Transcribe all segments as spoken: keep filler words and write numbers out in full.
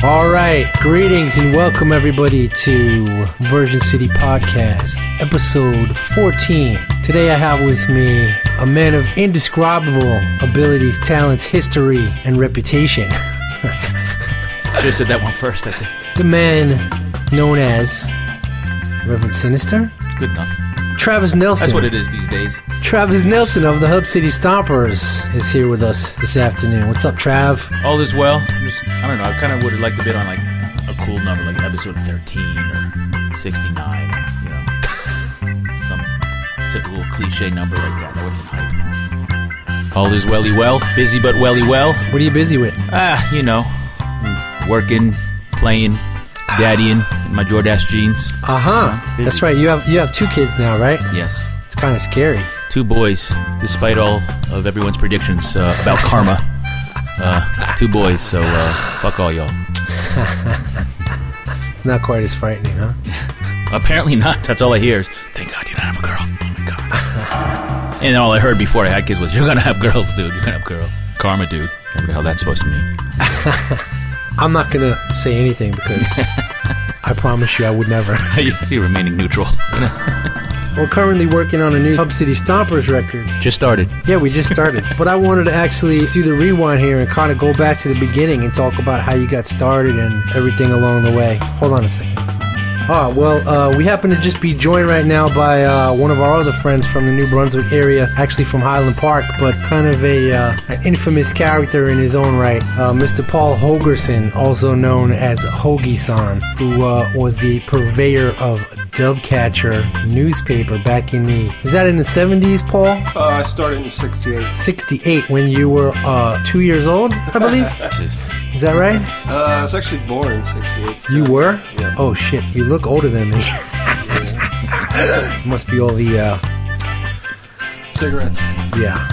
All right, greetings and welcome everybody to Version City Podcast, episode fourteen. Today I have with me a man of indescribable abilities, talents, history, and reputation. Should have said that one first, I think. The man known as Reverend Sinister. Good enough. Travis Nelson. That's what it is these days. Travis Nelson of the Hub City Stompers is here with us this afternoon. What's up, Trav? All is well. I'm just, I don't know. I kind of would have liked to be on like a cool number, like episode thirteen or sixty-nine, or, you know, some typical cliche number like that. That would have been hype. All is welly well. Busy but welly well. What are you busy with? Ah, you know, working, playing, daddying in my Jordache jeans. Uh huh. That's right. You have you have two kids now, right? Yes. It's kind of scary. Two boys, despite all of everyone's predictions uh, about karma. Uh, two boys, so uh, fuck all y'all. It's not quite as frightening, huh? Apparently not. That's all I hear is, thank God you don't have a girl. Oh my God. And all I heard before I had kids was, you're going to have girls, dude. You're going to have girls. Karma, dude. Whatever the hell that's supposed to mean. I'm not going to say anything because I promise you I would never. You're remaining neutral. We're currently working on a new Hub City Stompers record. Just started. Yeah, we just started. But I wanted to actually do the rewind here and kind of go back to the beginning and talk about how you got started and everything along the way. Hold on a second. Oh, well, uh, we happen to just be joined right now by uh, one of our other friends from the New Brunswick area, actually from Highland Park, but kind of a uh, an infamous character in his own right, uh, Mister Paul Holgerson, also known as Hoagie-san, who uh, was the purveyor of Dubcatcher newspaper back in the... Was that in the seventies, Paul? Uh, I started in sixty-eight. sixty-eight, when you were uh, two years old, I believe? Is that right? Uh, I was actually born in sixty-eight. So you were? Yeah. Oh, shit. You look older than me. Must be all the... Uh... Cigarettes. Yeah.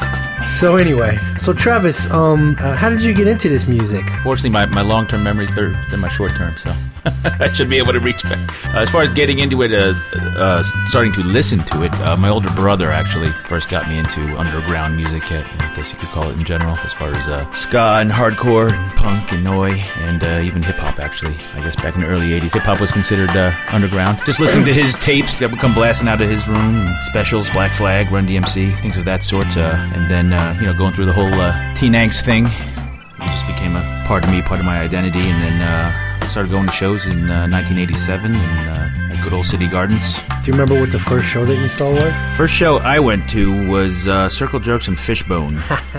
So anyway, so Travis, um, uh, how did you get into this music? Fortunately, my, my long-term memory is better than my short-term, so I should be able to reach back. Uh, as far as getting into it, uh, uh, starting to listen to it, uh, my older brother actually first got me into underground music, uh, I guess you could call it in general, as far as uh, ska and hardcore and punk and noi, and uh, even hip-hop, actually. I guess back in the early eighties, hip-hop was considered uh, underground. Just listening to his tapes that would come blasting out of his room, specials, Black Flag, Run D M C, things of that sort, uh, and then Uh, you know, going through the whole uh, teen angst thing, it just became a part of me, part of my identity, and then uh, I started going to shows in uh, nineteen eighty-seven in uh, at good old City Gardens. Do you remember what the first show that you saw was? First show I went to was uh, Circle Jerks and Fishbone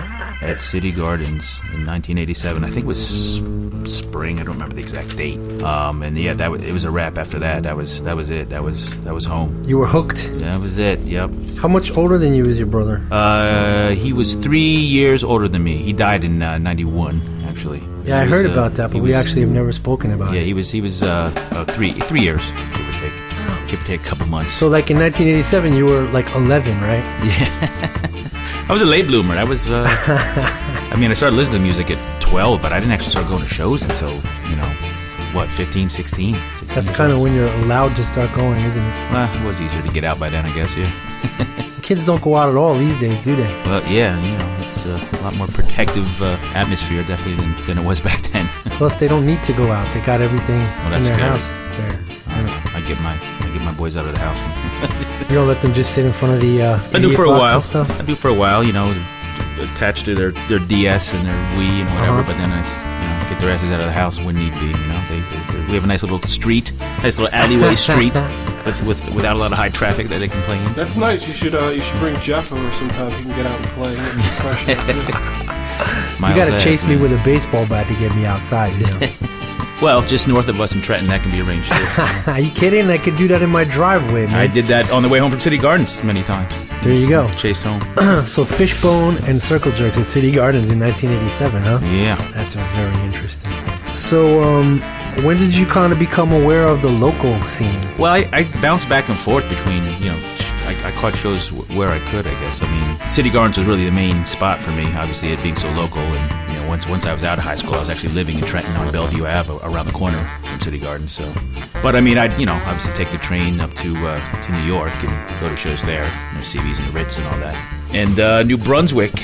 at City Gardens in nineteen eighty-seven. I think it was spring. I don't remember the exact date. Um, and yeah, that was, it was a wrap after that. That was that was it. That was that was home. You were hooked? That was it. Yep. How much older than you is your brother? Uh, he was three years older than me. He died in uh, ninety-one, actually. Yeah, he I heard was, about uh, that, but was, we actually have never spoken about yeah, it. Yeah, he was he was uh, uh, three three years, give or take, give or take a couple months. So, like in nineteen eighty-seven, you were like eleven, right? Yeah. I was a late bloomer. I was. Uh, I mean, I started listening to music at twelve, but I didn't actually start going to shows until, you know, what, fifteen, sixteen? sixteen That's kind of when you're allowed to start going, isn't it? Well, it was easier to get out by then, I guess. Yeah. Kids don't go out at all these days, do they? Well, yeah, you know, it's uh, a lot more protective uh, atmosphere, definitely, than, than it was back then. Plus, they don't need to go out. They got everything well, in their good. house there. I, I get my I get my boys out of the house. You don't let them just sit in front of the uh, I do for a while. Stuff? I do for a while, you know, attached to their, their D S and their Wii and whatever. Uh-huh. But then I, you know, get their asses out of the house when need be. You know, they, they, we have a nice little street, nice little alleyway street, with, with without a lot of high traffic that they can play in. That's nice. You should uh, you should bring Jeff over sometime. He can get out and play. Get some fresh air, too. You gotta chase me man. with a baseball bat to get me outside, you know. Well, just north of us in Trenton, that can be arranged. Too. Are you kidding? I could do that in my driveway, man. I did that on the way home from City Gardens many times. There you go. Chased home. So Fishbone and Circle Jerks at City Gardens in nineteen eighty-seven, huh? Yeah. That's very interesting. So, um, when did you kind of become aware of the local scene? Well, I, I bounced back and forth between, you know, I, I caught shows w- where I could, I guess. I mean, City Gardens was really the main spot for me, obviously, it being so local. And, you know, once once I was out of high school, I was actually living in Trenton on Bellevue Avenue, around the corner from City Gardens. So, but I mean, I'd, you know, obviously take the train up to uh, to New York and go to shows there, you know, C B's and the Ritz and all that. And uh, New Brunswick,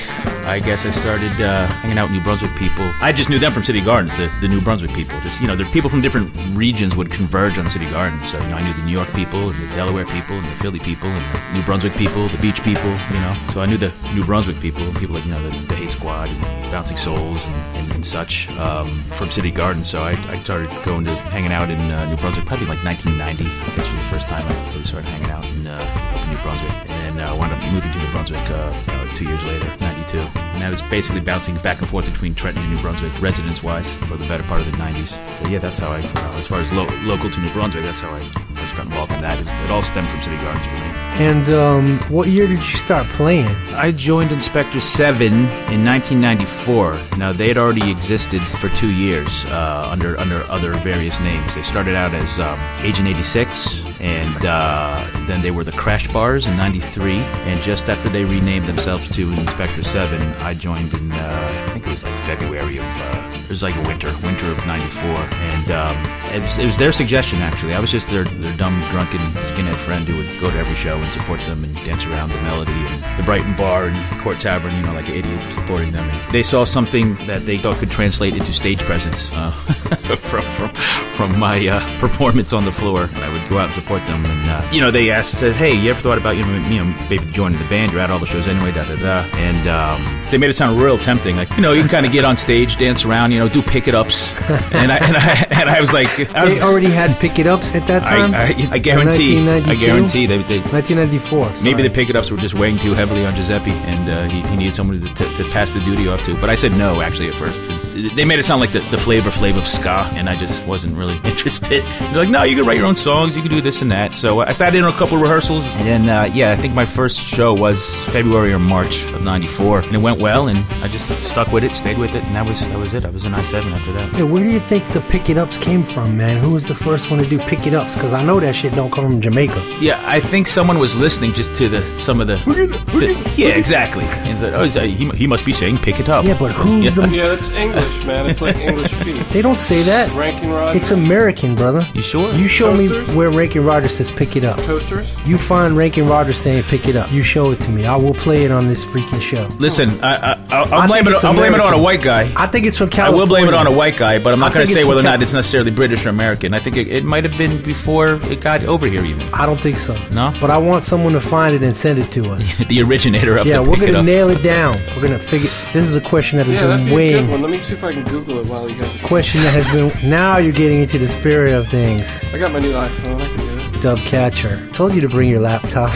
I guess I started uh, hanging out with New Brunswick people. I just knew them from City Gardens, the, the New Brunswick people. Just, you know, the people from different regions would converge on City Gardens. So, you know, I knew the New York people, and the Delaware people, and the Philly people, and the New Brunswick people, the Beach people, you know. So I knew the New Brunswick people, and people like, you know, the, the Hate Squad, and Bouncing Souls, and, and, and such um, from City Gardens. So I, I started going to hanging out in uh, New Brunswick probably like nineteen ninety. I guess was the first time I really started hanging out in uh, New Brunswick. And then I uh, wound up moving to New Brunswick uh, uh, two years later, ninety-two. And I was basically bouncing back and forth between Trenton and New Brunswick, residence-wise, for the better part of the nineties. So yeah, that's how I, uh, as far as lo- local to New Brunswick, that's how I first got involved in that. It, it all stemmed from City Gardens for me. And um, what year did you start playing? I joined Inspector seven in nineteen ninety-four. Now, they had already existed for two years uh, under under other various names. They started out as um, Agent eighty-six, and uh, then they were the Crash Bars in ninety-three. And just after they renamed themselves to Inspector seven, I joined in, uh, I think it was like February of, uh, it was like a winter, winter of ninety-four. And um, it, was, it was their suggestion, actually. I was just their, their dumb, drunken skinhead friend who would go to every show and support them and dance around the Melody and the Brighton Bar and Court Tavern, you know, like an idiot supporting them. And they saw something that they thought could translate into stage presence uh, from, from from my uh, performance on the floor. I would go out and support them, and uh, you know, they asked, said, "Hey, you ever thought about you know, you know maybe joining the band? You're at all the shows anyway." Da da da. And um, they made it sound real tempting, like you know, you can kind of get on stage, dance around, you know, do pick it ups. And I and I and I was like, I was, they already had pick it ups at that time. I, I, I guarantee, I guarantee they. they nineteen ninety-four. Sorry. Maybe the pick-it-ups were just weighing too heavily on Giuseppe, and uh, he, he needed someone to, to, to pass the duty off to. But I said no, actually, at first. They made it sound like the, the Flavor Flav of ska, and I just wasn't really interested. They're like, no, you can write your own songs, you can do this and that. So I sat in on a couple of rehearsals, and then, uh, yeah, I think my first show was February or March of ninety-four, and it went well, and I just stuck with it, stayed with it, and that was that was it. I was in I seven after that. Yeah, where do you think the pick-it-ups came from, man? Who was the first one to do pick-it-ups? Because I know that shit don't come from Jamaica. Yeah, I think someone was listening just to the some of the, the yeah, exactly, and said, oh, he, he must be saying pick it up. Yeah, but who's yeah. the Yeah, that's English, man. It's like English beat. They don't say that. Rankin Rogers. It's American, brother. You sure? You show Toasters? me where Rankin Rogers says pick it up. Toasters? You find Rankin Rogers saying pick it up. You show it to me. I will play it on this freaking show. Listen, I, I, I'll, I I'll blame think it. it's I'll blame it on a American. white guy. I think it's from I California. will blame it on a white guy, but I'm not I going think to say it's whether or from not Cal- it's necessarily British or American. I think it, it might have been before it got over here, even. I don't think so. No? But I want someone to find it and send it to us. The originator of Yeah, the we're pick it gonna up. nail it down. We're gonna figure. This is a question that has Yeah, that'd been be a good weighing. one. Let me see if I can Google it while you got it. Question that has been. Now you're getting into the spirit of things. I got my new iPhone. I can do it. Dub catcher. Told you to bring your laptop.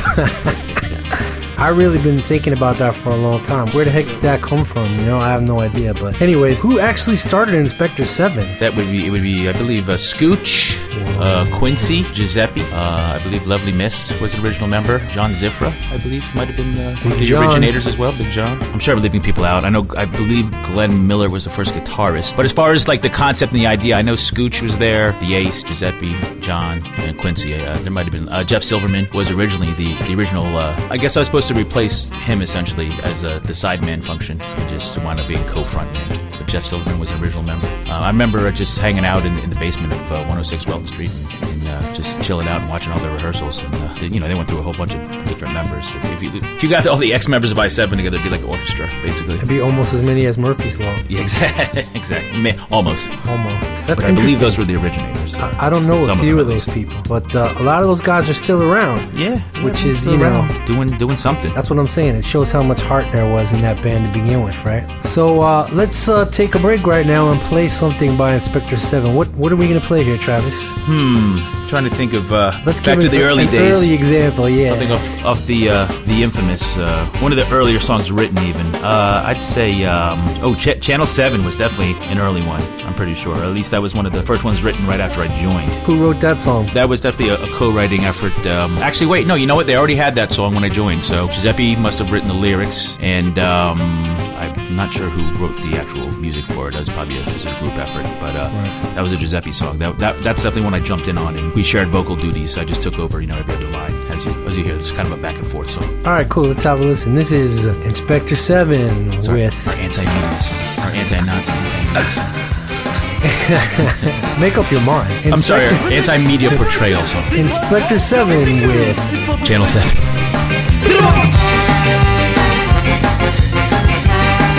I really been thinking about that for a long time. Where the heck did that come from? You know, I have no idea. But anyways, who actually started Inspector seven? That would be, it would be, I believe, uh, Scooch, uh, Quincy, Giuseppe, uh, I believe Lovely Miss was an original member, John Zifra, I believe, might have been uh, one of the John. originators as well, Big John. I'm sure I'm leaving people out. I know, I believe Glenn Miller was the first guitarist. But as far as like the concept and the idea, I know Scooch was there, the Ace, Giuseppe, John, and Quincy. Uh, there might have been, uh, Jeff Silverman was originally the, the original, uh, I guess I was supposed to replace him essentially as uh, the sideman function and just wound up being co-frontman. But Jeff Silverman was an original member. Uh, I remember just hanging out in, in the basement of uh, one oh six Welton Street and, and uh, just chilling out and watching all the rehearsals. And uh, they, you know, they went through a whole bunch of different members. If, if, you, if you got all the ex-members of I seven together, it'd be like an orchestra, basically. It'd be almost as many as Murphy's Law. Yeah, exactly. exactly. Ma- Almost. Almost. That's But I believe interesting. those were the originators. So I, I don't know a some few them of at those least. people, but uh, a lot of those guys are still around. Yeah, Which yeah, is, still you know- around. doing doing something. That's what I'm saying. It shows how much heart there was in that band to begin with, right? So uh, let's uh, take a break right now and play something by Inspector seven. What What are we gonna play here, Travis? Hmm. Trying to think of uh, Let's back give to it the a- early an days. early example, yeah. Something off, off the uh, the infamous, uh, one of the earlier songs written even. Uh, I'd say, um, oh, Ch- Channel seven was definitely an early one, I'm pretty sure. Or at least that was one of the first ones written right after I joined. Who wrote that song? That was definitely a, a co-writing effort. Um, actually, wait, no, you know what? They already had that song when I joined. So Giuseppe must have written the lyrics, and um, I'm not sure who wrote the actual music for it. That was probably a, just a group effort, but uh, Right. that was a Giuseppe song. That, that That's definitely one I jumped in on, and we shared vocal duties. I just took over, you know, every other line. As you, as you hear, it's kind of a back and forth song. All right, cool. Let's have a listen. This is Inspector seven It's our, with... our anti-media song. Our anti-Nazi, anti-media song. Make up your mind. I'm sorry, our Inspector- anti-media portrayal song. Inspector seven with... Channel seven.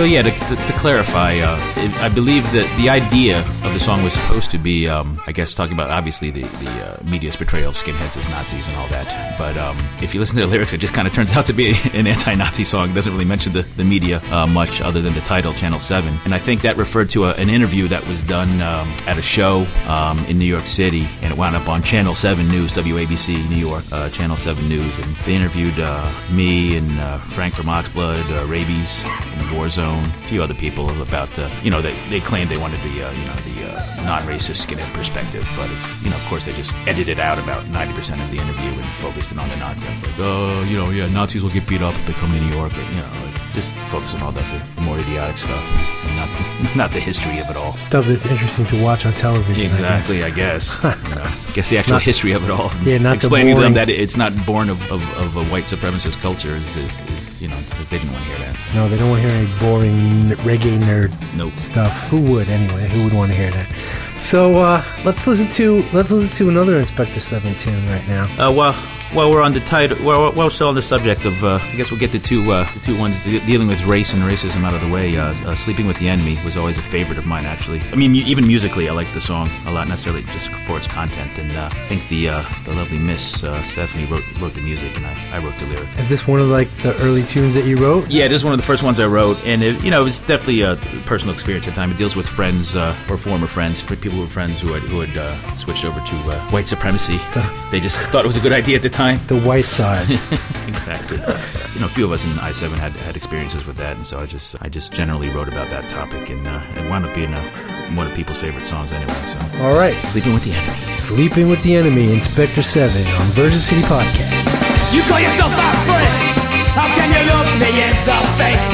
So yeah, to, to, to clarify, uh, it, I believe that the idea of the song was supposed to be, um, I guess, talking about obviously the, the uh, media's portrayal of skinheads as Nazis and all that. But um, if you listen to the lyrics, it just kind of turns out to be an anti-Nazi song. It doesn't really mention the, the media uh, much other than the title, Channel seven. And I think that referred to a, an interview that was done um, at a show um, in New York City, and it wound up on Channel seven News, W A B C, New York, uh, Channel seven News. And they interviewed uh, me and uh, Frank from Oxblood, uh, Rabies from Warzone, a few other people about, uh, you know, they, they claimed they wanted the, uh, you know, the uh, non-racist skinhead perspective, but, if, you know, of course, they just edited out about ninety percent of the interview and focused in on the nonsense, like, oh, you know, yeah, Nazis will get beat up if they come to New York, or, you know, like, just focus on all that, the more idiotic stuff, and not, not the history of it all. Stuff that's interesting to watch on television. Exactly, I guess. I guess, you know, I guess the actual Not- history of it all. Yeah, not the explaining to them boring- that it's not born of, of, of a white supremacist culture is, is, is you know, they didn't want to hear that. So. No, they don't want to hear any boring reggae nerd Nope. stuff. Who would anyway? Who would want to hear that? So uh, let's listen to let's listen to another Inspector seven tune right now. Uh, well, while we're on the title, well, we're still on the subject of, uh, I guess we'll get the two, uh, the two ones de- dealing with race and racism out of the way. Uh, uh, Sleeping with the Enemy was always a favorite of mine, actually. I mean, mu- even musically, I like the song a lot, necessarily just for its content. And uh, I think the uh, the lovely Miss uh, Stephanie wrote wrote the music, and I, I wrote the lyrics. Is this one of like the early tunes that you wrote? Yeah, this is one of the first ones I wrote, and it, you know, it was definitely a personal experience at the time. It deals with friends uh, or former friends, for people who were friends who had who had uh, switched over to uh, white supremacy. They just thought it was a good idea at the time. The white side. Exactly. You know, a few of us in I seven had had experiences with that, and so I just I just generally wrote about that topic, and uh, it wound up being uh, one of people's favorite songs anyway. So, All right. Sleeping with the Enemy. Sleeping with the Enemy, Inspector seven on Virgin City Podcast. You call yourself my friend. How can you look me in the face?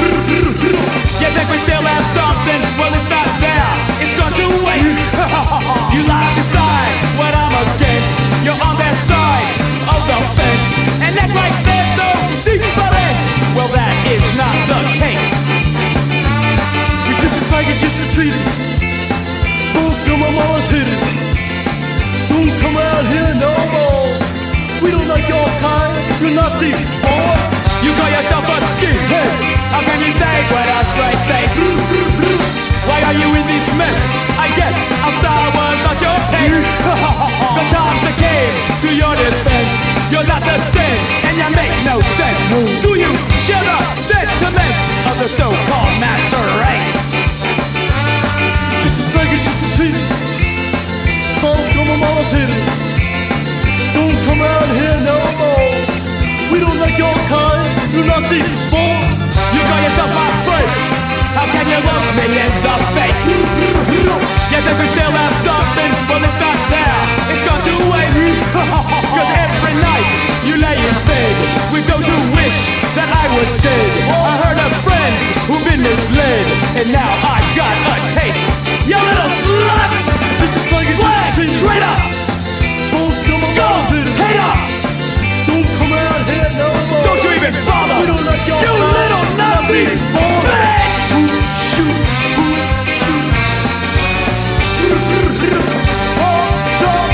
You think we still have something? Well, it's not there. It's gone to waste. You lie beside what I'm against. You're on their side of the fence, and act like there's no difference. Well, that is not the case. You're just as like it, just as treated. Supposed to my mama's hidden. Don't come out here no more. We don't like your kind, you're Nazi, boy. You call yourself a skinhead. How can you say with a straight face? Why are you in this mess? I guess our style was not your pace. The times that came to your defense. You're not the same, and you make no sense. Do you share the sentiments of the so-called master race? Just a slug and just a cheater. Small scum of mama's hidden. Don't come out here no more. We don't like your kind, you Nazi boy. You call yourself my friend. How can you look me in the face? You think we still have something? Well, it's not there. It's gone to waste. Cause every night you lay in bed with those who wish that I was dead. I heard of friends who've been misled, and now I got a taste. You little slut! Just a slug and just a traitor! Skull, hater! Don't come out here no more. Don't you even bother! We don't like your you mind. Little Nazi bitch! Shoot, shoot, shoot. Oh, jump,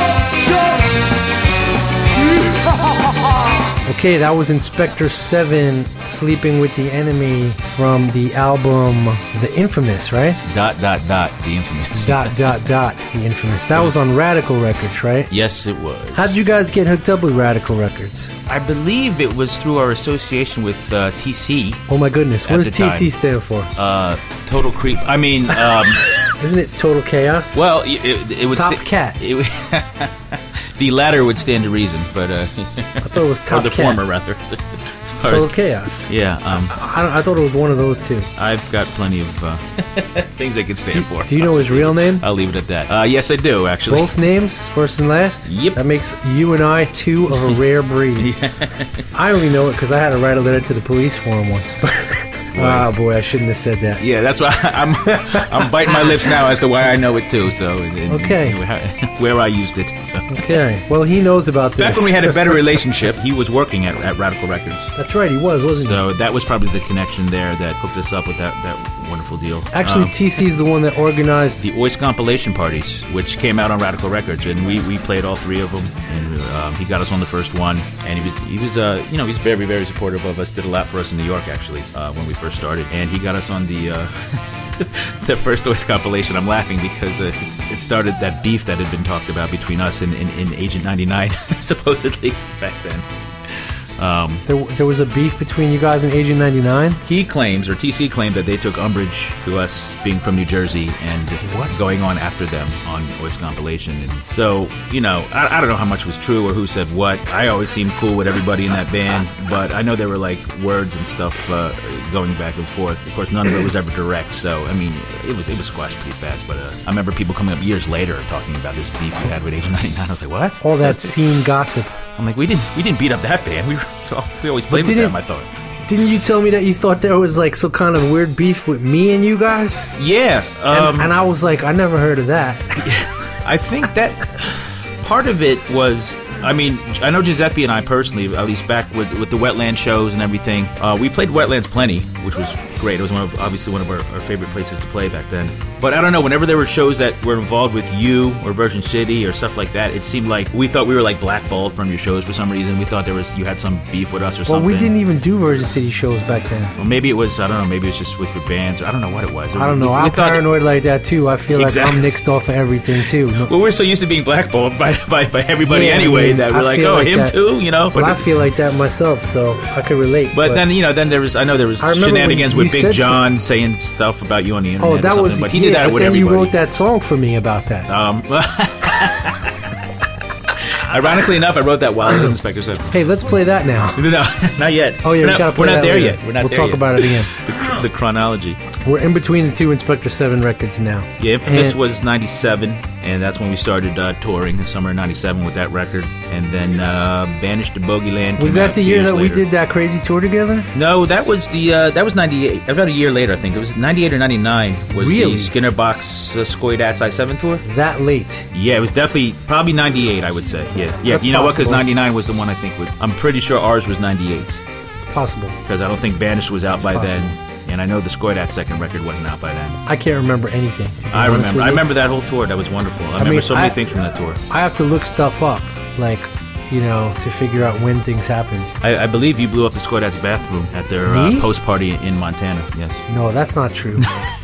oh, jump. Okay, that was Inspector seven, Sleeping with the Enemy, from the album The Infamous, right? Dot, dot, dot, the infamous. Dot, dot, dot, The Infamous. That was on Radical Records, right? Yes, it was. How did you guys get hooked up with Radical Records? I believe it was through our association with uh, T C. Oh my goodness, what At does the T C time. stand for? Uh, Total Creep. I mean, um, Isn't it Total Chaos? well, it, it, it would Top sta- Cat. It, the latter would stand to reason, but uh, I thought it was or Top the Cat. former rather. As far Total as- Chaos. yeah, um, I, don't- I thought it was one of those two. I've got plenty of uh, things I could stand for. Do you know his real name? I'll leave it at that. Uh, yes, I do, actually. Both names, first and last? Yep. That makes you and I two of a rare breed. I only know it because I had to write a letter to the police for him once. Oh boy, I shouldn't have said that. Yeah, that's why I'm I'm biting my lips now as to why I know it too. So and- and Okay. where I used it. So. Okay, well he knows about this. Back when we had a better relationship, he was working at, at Radical Records. That's right, he was, wasn't So that was probably the connection there that hooked us up with that, that wonderful deal. Actually, Um, T C is the one that organized. the Oist compilation parties, which came out on Radical Records, and we, we played all three of them. And um, he got us on the first one, and he was he was uh you know he's very very supportive of us. Did a lot for us in New York actually uh, when we first started, and he got us on the. Uh, The first Oist compilation. I'm laughing because uh, it's, it started that beef that had been talked about between us and, and, and Agent ninety-nine, supposedly back then. Um, There, there was a beef between you guys and Agent ninety-nine? he claims, or T C claimed, that they took umbrage to us being from New Jersey and What? going on after them on Oist compilation. And so, you know, I, I don't know how much was true or who said what. I always seemed cool with everybody in that band, but I know there were like words and stuff uh, going back and forth. Of course, none of it was ever direct. So, I mean, it was it was squashed pretty fast. But uh, I remember people coming up years later talking about this beef we had with Agent ninety-nine. I was like, what? All that That's- scene gossip. I'm like, we didn't we didn't beat up that band. We were, so we always played with didn't- them. I thought. Didn't you tell me that you thought there was like some kind of weird beef with me and you guys? Yeah. And, Um, and I was like, I never heard of that. I think that part of it was, I mean, I know Giuseppe and I personally, at least back with, with the Wetland shows and everything, uh, we played Wetlands plenty, which was great. It was one of, obviously one of our, our favorite places to play back then. But I don't know, whenever there were shows that were involved with you or Virgin City or stuff like that, it seemed like we thought we were like blackballed from your shows for some reason. We thought there was you had some beef with us or Well, something. we didn't even do Virgin City shows back then. Or maybe it was, I don't know, maybe it was just with your bands, or I don't know what it was. I don't know. We- we I'm thought- paranoid like that too. I feel like Exactly. I'm nixed off of everything too. No, Well, we're so used to being blackballed by by, by everybody Yeah, I anyway mean, that we're I like, feel oh, like him that. too, you know. but I feel like that myself, so I can relate. But then you know, then there was I know there was I remember shenanigans when with you Big said John saying stuff about you on the internet. oh, or that something, was. but he yeah, did that but with then everybody. you wrote that song for me about that. Um, ironically enough, I wrote that while I was in Inspector Seven. Hey, let's play that now. No, not yet. Oh yeah, we're we not, gotta play we're not that there later. yet. We're not we'll there talk yet. about it again. The, the chronology. We're in between the two Inspector Seven records now. Yeah, Infamous And- was ninety-seven, and that's when we started uh, touring, the summer of ninety-seven with that record. And then uh, Banished to Bogeyland. Was came that out the two year years that we later. did that crazy tour together? No, that was the uh, that was ninety-eight. About a year later, I think it was ninety-eight or ninety-nine. Was Really? the Skinner Box uh, Skoidats I seven tour? That late? Yeah, it was definitely probably ninety-eight. I would say. Yeah, yeah. That's You know what? Because possible. ninety-nine was the one I think. Was, I'm pretty sure ours was ninety-eight It's possible. because I don't think Banished was out by possible. then, and I know the Skoidats second record wasn't out by then. I can't remember anything. To be I honest remember. with I you. remember that whole tour. That was wonderful. I, remember mean, so many I- things from that tour. I have to look stuff up, like, you know, to figure out when things happened. I, I believe you blew up the Skoidats bathroom at their uh, Me? post party in Montana. Yes, No, that's not true.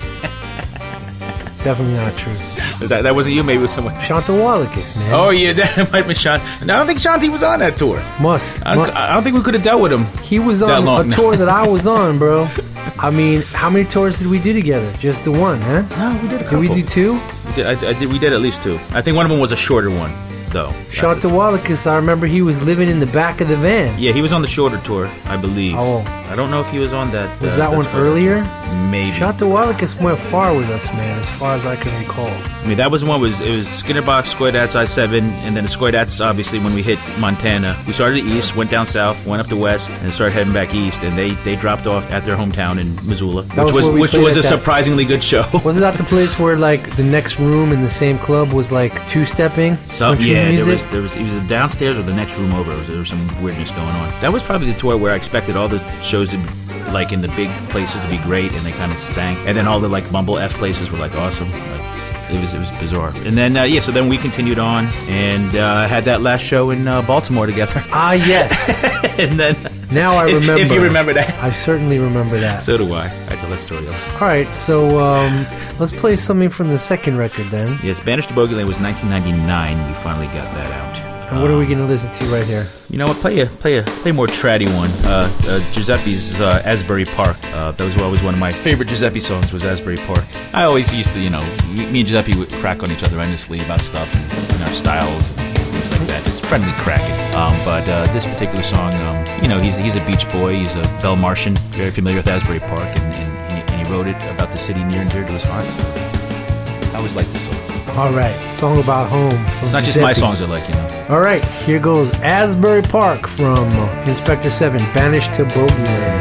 Definitely not true. that, that wasn't you. Maybe it was someone. Shanta Wallace, man. Oh yeah, that might have been Sean. No, I don't think Shanti was on that tour. Must. I don't, Mu- I don't think we could have dealt with him. he was that on long. a tour that I was on, bro. I mean, how many tours did we do together? Just the one, huh? No, we did a Did we do two? We did, I, I did, we did at least two. I think one of them was a shorter one, though. That's Shanta it. Wallace, I remember he was living in the back of the van. Yeah, he was on the shorter tour, I believe. Oh. I don't know if he was on that. Was uh, that one that's- earlier? Maybe. Shanta Wallace went far with us, man, as far as I can recall. I mean, that was the one. Was it was Skinner Box, Skoidats I seven, and then the Skoidats. Obviously, when we hit Montana, we started east, went down south, went up to west, and started heading back east. And they, they dropped off at their hometown in Missoula, That which was was, where we which played was a at that- surprisingly good show. Wasn't that the place where, like, the next room in the same club was, like, two-stepping? Some, country yeah, music? there was there was it was downstairs or the next room over. There was, there was some weirdness going on. That was probably the tour where I expected all the shows to, like in the big places, to be great, and they kind of stank. And then all the like mumble F places were like awesome. Like, it was it was bizarre. And then uh, yeah, so then we continued on and uh, had that last show in uh, Baltimore together. Ah, yes. And then Now I if- remember. if you remember that. I certainly remember that. So do I. I tell that story. All. All right, so um, let's play something from the second record then. Yes, Banished to Bogeyland was nineteen ninety-nine. We finally got that out. And what are we going to listen to right here? You know what? Play a play a play a more tratty one. Uh, uh, Giuseppe's uh, Asbury Park. Uh, that was always one of my favorite Giuseppe songs. Was Asbury Park. I always used to, you know, me and Giuseppe would crack on each other endlessly about stuff and you know, styles and things like that. Just friendly cracking. Um, but uh, this particular song, um, you know, he's he's a beach boy. He's a Bell Martian, very familiar with Asbury Park, and, and, and, he, and he wrote it about the city near and dear to his heart. I always liked this song. All right, song about home. From It's not just my Giuseppe. songs I like, you know. All right, here goes Asbury Park from Inspector seven, Banished to Bogeyland.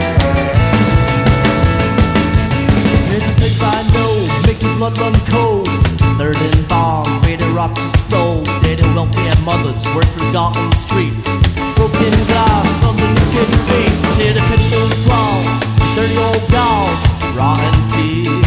There's a place I know, makes the blood run cold. Third and bomb, where the rocks are sold. Dead and welfare mothers work forgotten streets. Broken glass under naked feet. See the pit bulls crawl, dirty old dolls, rotten teeth.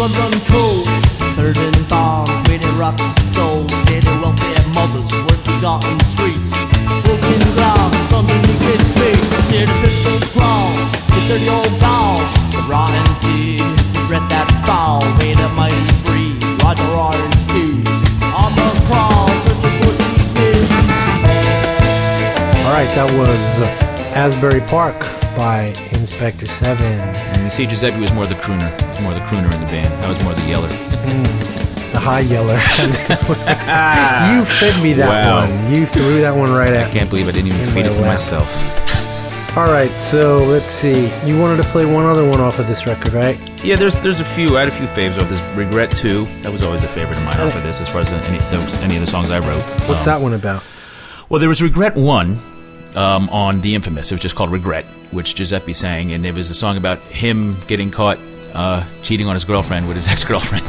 blood run cold. Third and bond, where they rocks the soul. Dead and welfare mothers work the Gotham streets. Broken glass underneath its face. Hear the pistol crawl, the dirty old balls. The rotten pig, regret that foul. Way the mighty breed, Roger Orange stews. On the crawl, searching for secrets. All right, that was Asbury Park by Inspector Seven. And you see, Giuseppe was more the crooner. He was more the crooner in the band. I was more the yeller. The high yeller. You fed me that Wow. one. You threw that one right I at me. can't believe I didn't even In feed my it to lap. myself. All right, so let's see. You wanted to play one other one off of this record, right? Yeah, there's there's a few. I had a few faves of this. Regret two. That was always a favorite of mine off of this, as far as any those, any of the songs I wrote. What's Um, that one about? Well, there was Regret one um, on The Infamous. It was just called Regret, which Giuseppe sang, and it was a song about him getting caught uh, cheating on his girlfriend with his ex-girlfriend.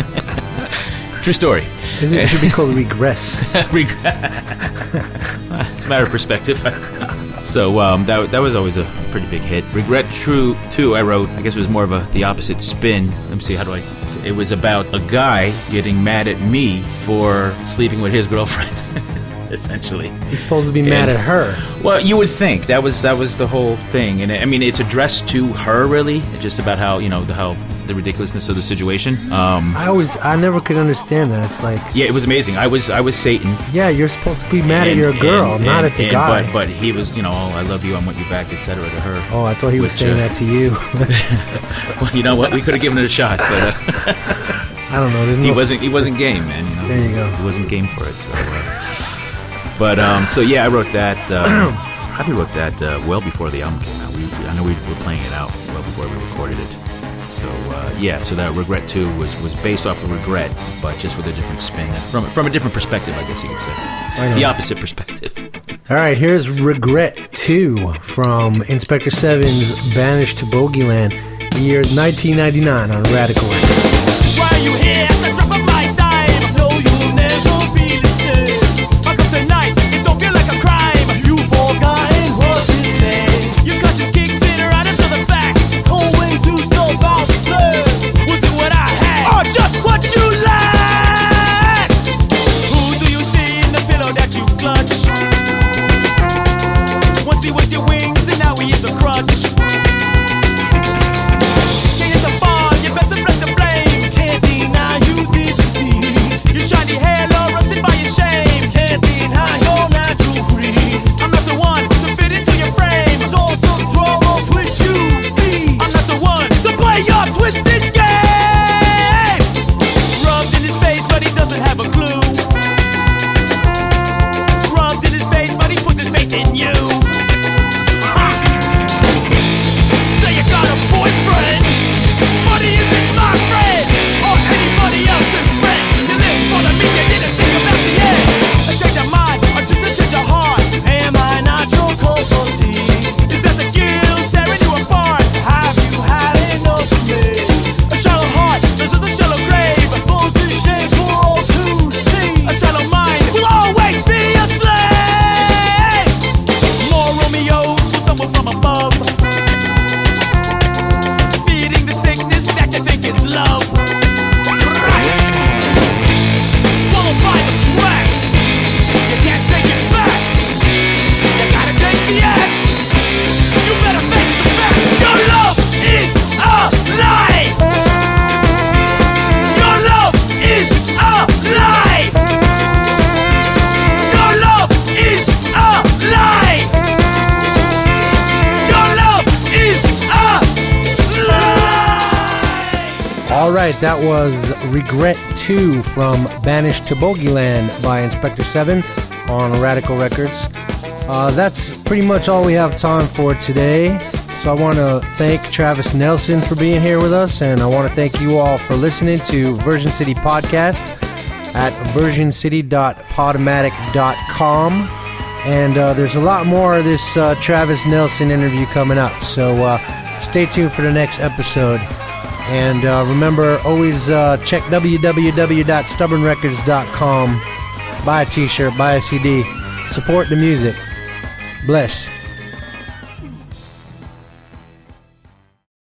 True story. Is it, it should be called Regress. Regret. It's a matter of perspective. So um, that that was always a pretty big hit. Regret True two I wrote. I guess it was more of a the opposite spin. Let me see. How do I? It was about a guy getting mad at me for sleeping with his girlfriend. Essentially, He's supposed to be mad And- at her. well, you would think that was that was the whole thing, and I mean, it's addressed to her really. It's just about how you know the how the ridiculousness of the situation. Um, I always, I never could understand that. It's like, yeah, it was amazing. I was I was Satan. yeah, you're supposed to be mad at And- your girl, and- not and- at the and- guy. But but he was, you know, oh, I love you, I want you back, et cetera to her. oh, I thought he was Which, saying uh, that to you. Well, you know what? We could have given it a shot, but uh, I don't know. There's he no. wasn't he wasn't game, man. You know, There you he, go. He wasn't game for it. So, uh, but um, so yeah, I wrote that. Um, probably wrote that uh, well before the album came out. We, I know we were playing it out well before we recorded it. So uh, yeah, so that Regret two was, was based off of Regret, but just with a different spin, from from a different perspective, I guess you could say, on. the opposite perspective. All right, here's Regret two from Inspector Seven's Banished to Bogeyland, the year nineteen ninety-nine on Radical Records. Why are you here at the drop of my dime? No, you'll never be the same. How come tonight it don't feel like a crime? You forgotten what's his name. Your conscience kicks in right into the facts. Going to stove out the blood. Was it what I had? Or just what you lack? Who do you see in the pillow that you clutch? Once he was your wings and now he is a crutch. Can't hit the bar, you best to press the flame. Can't deny you did the deed. Your shiny hair all rusted by your shame. Can't deny your natural greed. I'm not the one to fit into your frame. So some trouble with you be. I'm not the one to play your twisted game. Rubbed in his face, but he doesn't have a clue. Rubbed in his face, but he puts his faith in you. Say you got a boyfriend, but he isn't my friend or anybody else's friend. You live for the me, you didn't think about the end. A change of mind or just a change of heart. Am I not your casualty? Is that the guilt tearing you apart? Have you had enough of me? A shallow heart, this is a shallow grave. Those in shame for all to see. A shallow mind will always be a slave. More Romeos will tumble from above, feeding the sickness that you think is love. Swallowed by the cracks, you can't take it back. You gotta take the axe. You better face the facts. Your love is a lie. Your love is a lie. Your love is a lie. Your love is a lie. All right, that was Regret two from Banished to Bogeyland by Inspector Seven on Radical Records. Uh, that's pretty much all we have time for today. So I want to thank Travis Nelson for being here with us, and I want to thank you all for listening to Version City Podcast at version city dot podomatic dot com. And uh, there's a lot more of this uh, Travis Nelson interview coming up, so uh, stay tuned for the next episode. And uh, remember, always uh, check w w w dot stubborn records dot com. Buy a t-shirt, buy a C D, support the music. Bless.